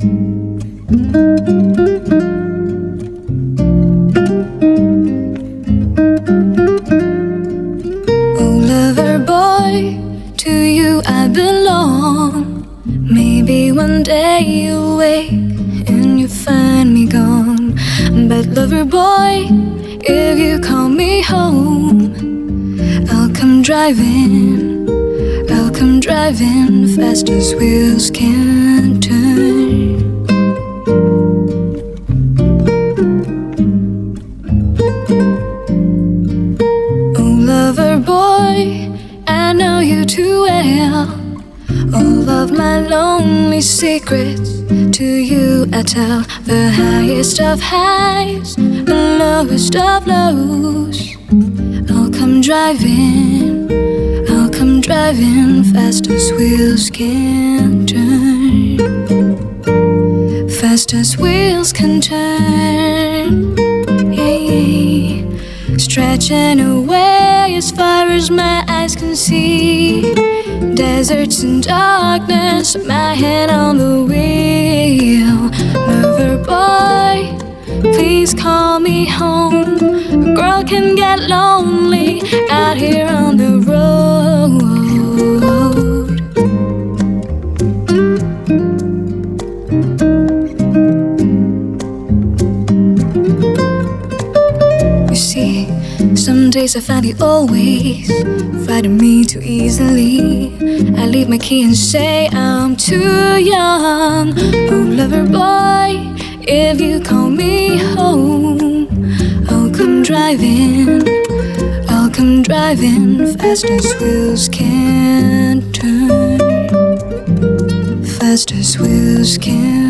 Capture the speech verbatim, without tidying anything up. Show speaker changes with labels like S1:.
S1: Oh, lover boy, to you I belong. Maybe one day you wake and you find me gone. But lover boy, if you call me home, I'll come driving, I'll come driving fast as wheels can turn. Oh, lover boy, I know you too well. All of my lonely secrets to you I tell. The highest of highs, the lowest of lows. I'll come driving, I'll come driving fast as wheels can turn. Fast as wheels can turn. Yeah. Stretching away as far as my eyes can see. Deserts and darkness, my hand on the wheel. Lover boy, please call me home. A girl can get lonely out here on the road. You see, some days I find you always frighten me too easily. I leave my key and say I'm too young. Oh, lover boy, if you call me home, I'll come driving, I'll come driving fast as wheels can turn. Fast as wheels can